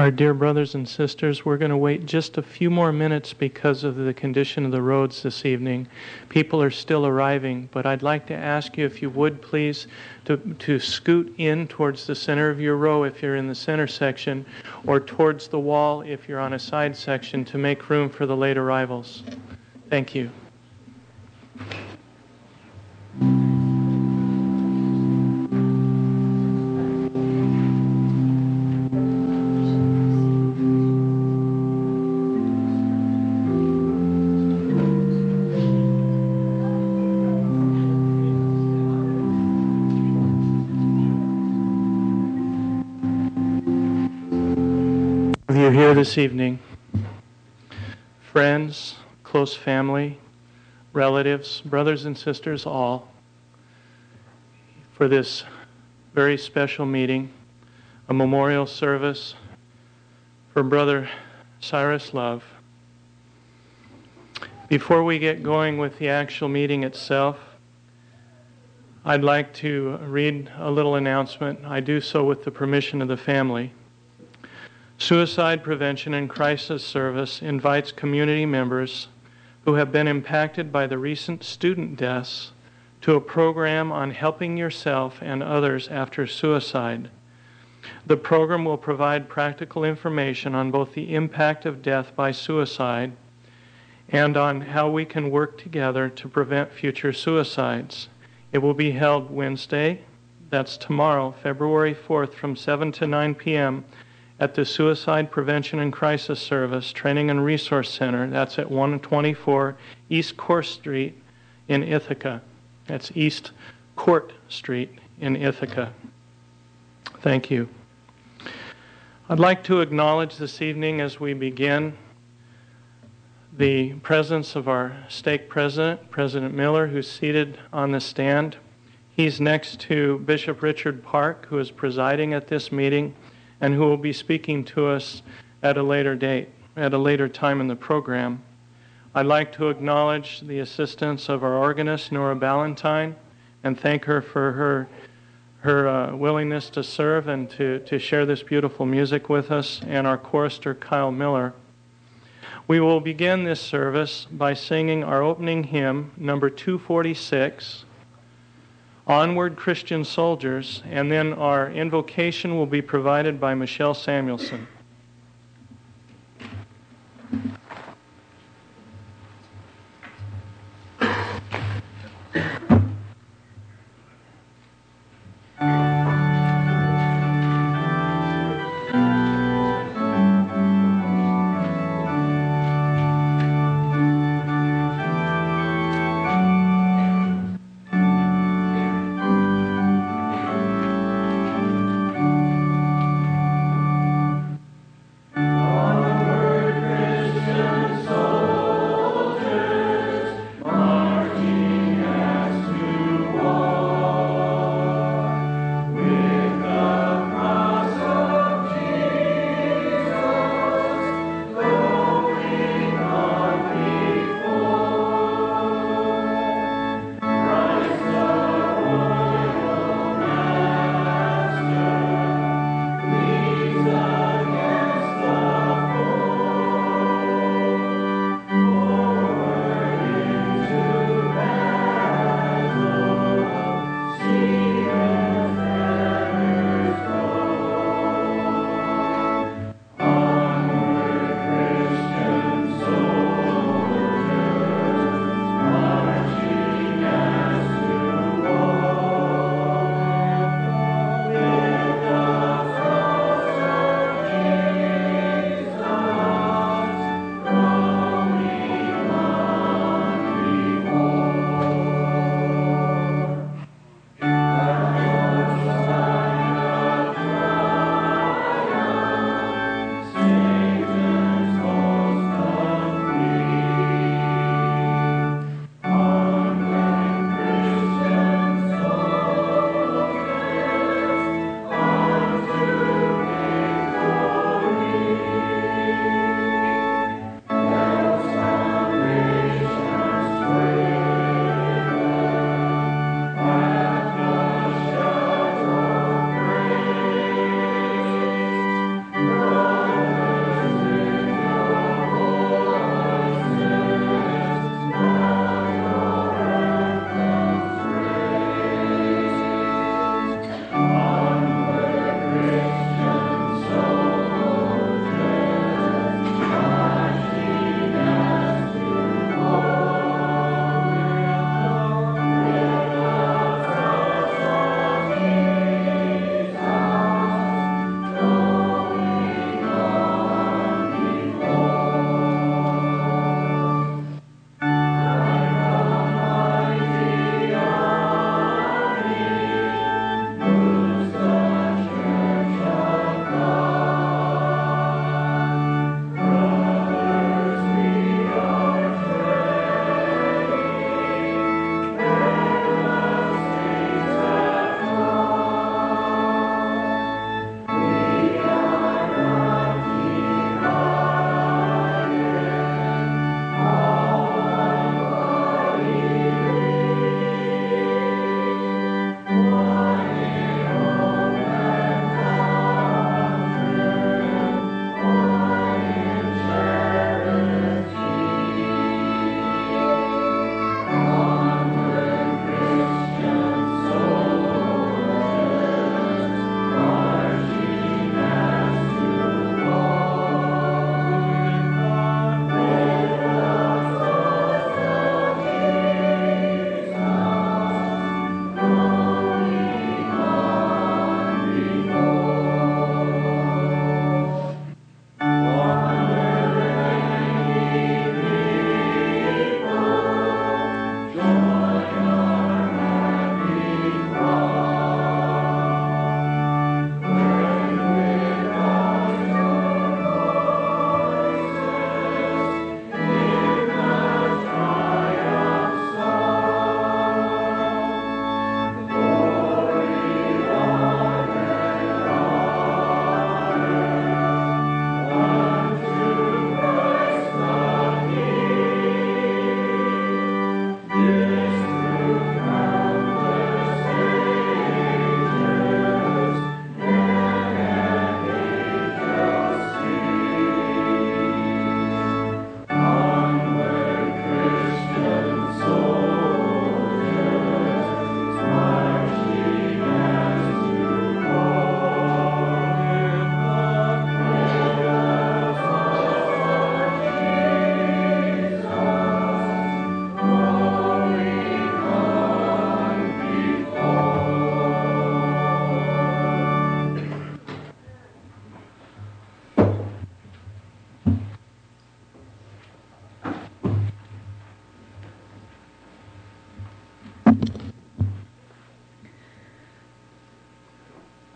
Our dear brothers and sisters, we're going to wait just a few more minutes because of the condition of the roads this evening. People are still arriving, but I'd like to ask you if you would please to scoot in towards the center of your row if you're in the center section, or towards the wall if you're on a side section, to make room for the late arrivals. Thank you. You're here this evening, friends, close family, relatives, brothers and sisters all, for this very special meeting, a memorial service for Brother Cyrus Love. Before we get going with the actual meeting itself, I'd like to read a little announcement. I do so with the permission of the family. Suicide Prevention and Crisis Service invites community members who have been impacted by the recent student deaths to a program on helping yourself and others after suicide. The program will provide practical information on both the impact of death by suicide and on how we can work together to prevent future suicides. It will be held Wednesday, that's tomorrow, February 4th, from 7 to 9 p.m. at the Suicide Prevention and Crisis Service Training and Resource Center. That's at 124 East Court Street in Ithaca. That's East Court Street in Ithaca. Thank you. I'd like to acknowledge this evening as we begin the presence of our stake president, President Miller, who's seated on the stand. He's next to Bishop Richard Park, who is presiding at this meeting, and who will be speaking to us at a later date, at a later time in the program. I'd like to acknowledge the assistance of our organist, Nora Ballantyne, and thank her for her willingness to serve and to share this beautiful music with us, and our chorister, Kyle Miller. We will begin this service by singing our opening hymn, number 246, Onward Christian Soldiers, and then our invocation will be provided by Michelle Samuelson.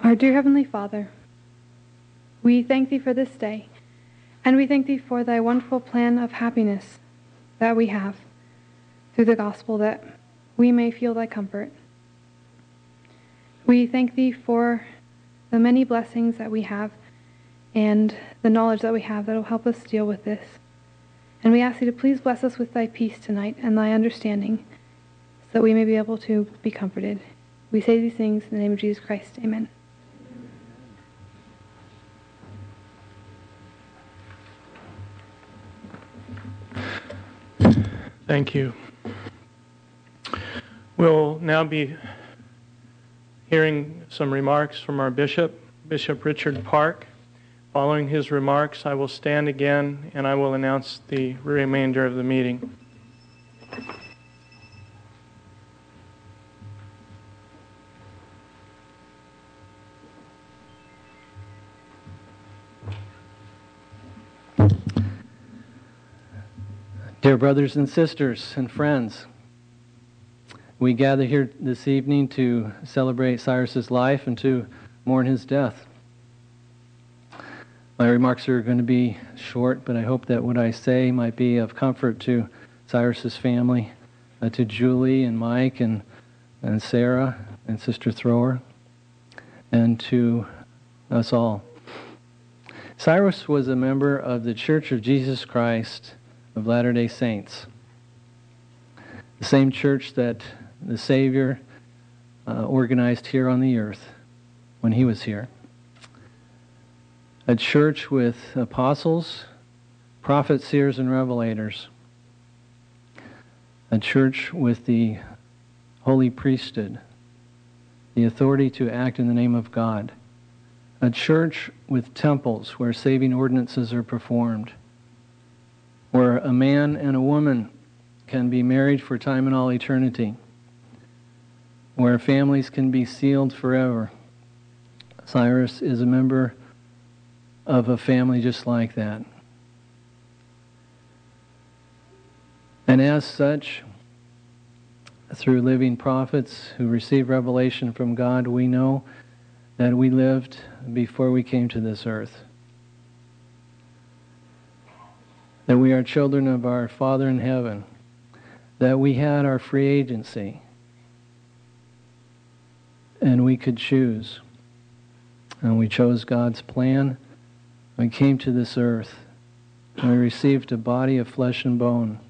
Our dear Heavenly Father, we thank Thee for this day, and we thank Thee for Thy wonderful plan of happiness that we have through the gospel, that we may feel Thy comfort. We thank Thee for the many blessings that we have and the knowledge that we have that will help us deal with this. And we ask Thee to please bless us with Thy peace tonight and Thy understanding, so that we may be able to be comforted. We say these things in the name of Jesus Christ. Amen. Thank you. We'll now be hearing some remarks from our bishop, Bishop Richard Park. Following his remarks, I will stand again and I will announce the remainder of the meeting. Dear brothers and sisters and friends, we gather here this evening to celebrate Cyrus's life and to mourn his death. My remarks are going to be short, but I hope that what I say might be of comfort to Cyrus's family, to Julie and Mike and Sarah and Sister Thrower, and to us all. Cyrus was a member of the Church of Jesus Christ of Latter-day Saints, the same church that the Savior organized here on the earth when he was here. A church with apostles, prophets, seers, and revelators. A church with the holy priesthood, the authority to act in the name of God. A church with temples where saving ordinances are performed, where a man and a woman can be married for time and all eternity, where families can be sealed forever. Cyrus is a member of a family just like that. And as such, through living prophets who receive revelation from God, we know that we lived before we came to this earth. That we are children of our Father in heaven, that we had our free agency, and we could choose. And we chose God's plan. We came to this earth, and we received a body of flesh and bone.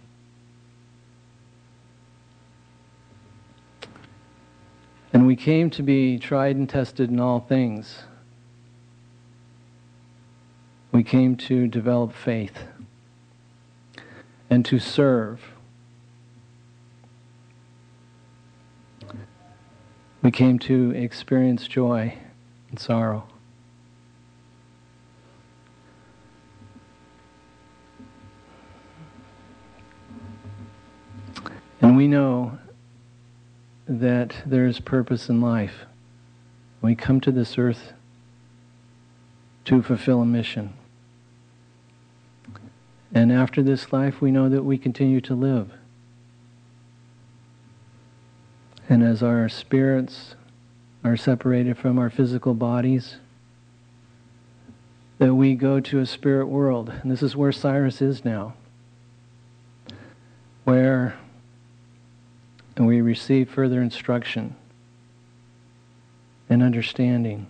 And we came to be tried and tested in all things. We came to develop faith and to serve. We came to experience joy and sorrow. And we know that there is purpose in life. We come to this earth to fulfill a mission. And after this life, we know that we continue to live. And as our spirits are separated from our physical bodies, that we go to a spirit world. And this is where Cyrus is now, where we receive further instruction and understanding.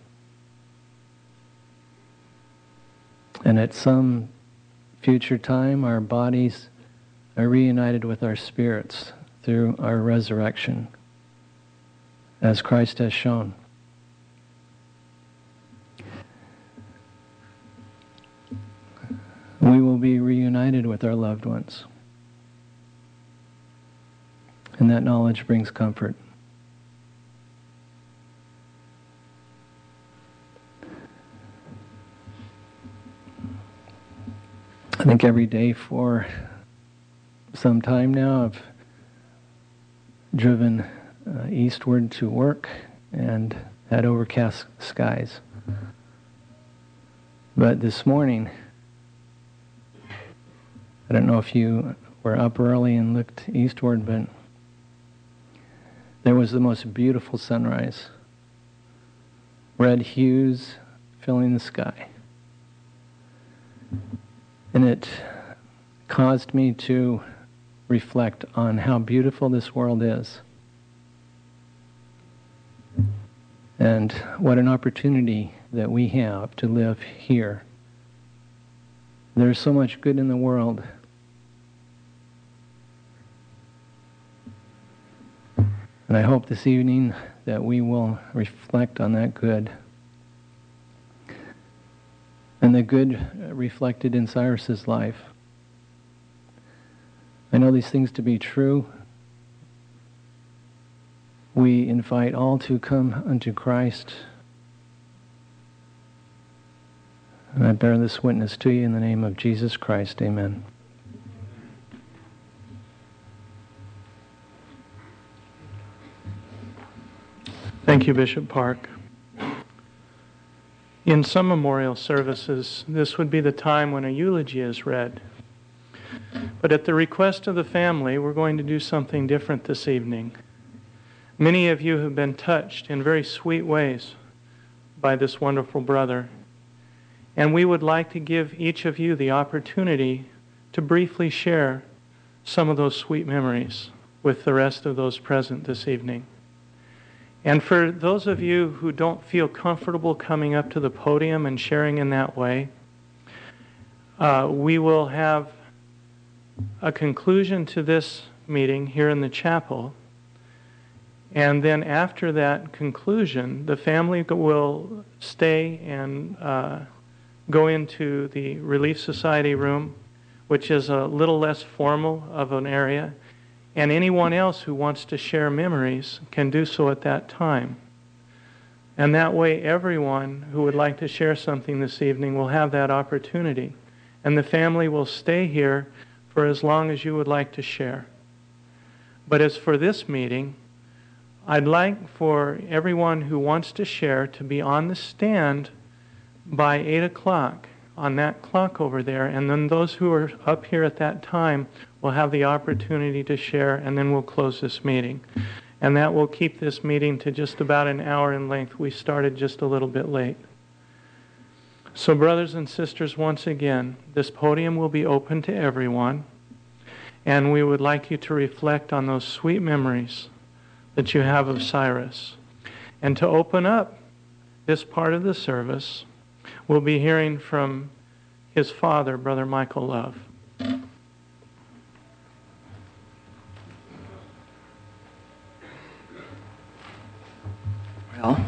And at some future time, our bodies are reunited with our spirits through our resurrection, as Christ has shown. We will be reunited with our loved ones. And that knowledge brings comfort. I think every day for some time now I've driven eastward to work and had overcast skies. But this morning, I don't know if you were up early and looked eastward, but there was the most beautiful sunrise. red hues filling the sky. And it caused me to reflect on how beautiful this world is. And what an opportunity that we have to live here. There's so much good in the world. And I hope this evening that we will reflect on that good. And the good reflected in Cyrus's life. I know these things to be true. We invite all to come unto Christ. And I bear this witness to you in the name of Jesus Christ. Amen. Thank you, Bishop Park. In some memorial services, this would be the time when a eulogy is read. But at the request of the family, we're going to do something different this evening. Many of you have been touched in very sweet ways by this wonderful brother. And we would like to give each of you the opportunity to briefly share some of those sweet memories with the rest of those present this evening. And for those of you who don't feel comfortable coming up to the podium and sharing in that way, we will have a conclusion to this meeting here in the chapel. And then after that conclusion, the family will stay and go into the Relief Society room, which is a little less formal of an area. And anyone else who wants to share memories can do so at that time. And that way everyone who would like to share something this evening will have that opportunity. And the family will stay here for as long as you would like to share. But as for this meeting, I'd like for everyone who wants to share to be on the stand by 8 o'clock on that clock over there, and then those who are up here at that time will have the opportunity to share, and then we'll close this meeting. And that will keep this meeting to just about an hour in length. We started just a little bit late. So brothers and sisters, once again, this podium will be open to everyone, and we would like you to reflect on those sweet memories that you have of Cyrus. And to open up this part of the service, we'll be hearing from his father, Brother Michael Love. Well,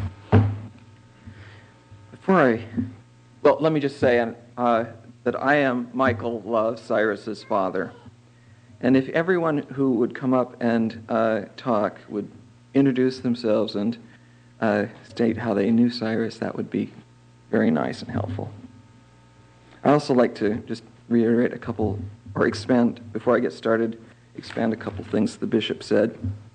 let me just say that I am Michael Love, Cyrus's father. And if everyone who would come up and talk would introduce themselves and state how they knew Cyrus, that would be very nice and helpful. I also like to just reiterate a couple, or expand, before I get started, expand a couple things the bishop said.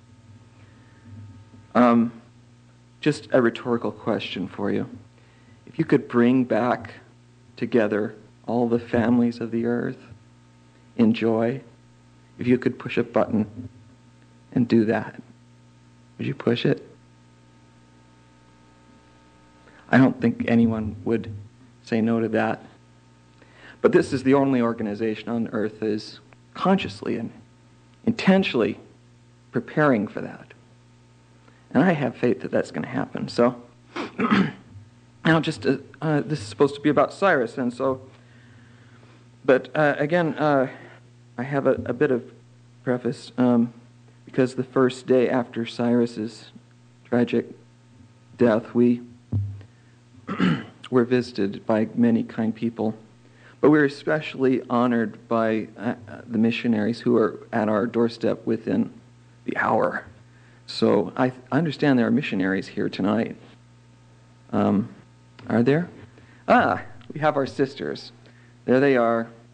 Just a rhetorical question for you. If you could bring back together all the families of the earth in joy, if you could push a button and do that, would you push it? I don't think anyone would say no to that. But this is the only organization on earth that is consciously and intentionally preparing for that. And I have faith that that's going to happen. So, now this is supposed to be about Cyrus, and so, but again, I have a bit of preface, because the first day after Cyrus's tragic death, we were visited by many kind people. But we were especially honored by the missionaries who are at our doorstep within the hour. So I understand there are missionaries here tonight. Are there? We have our sisters. There they are.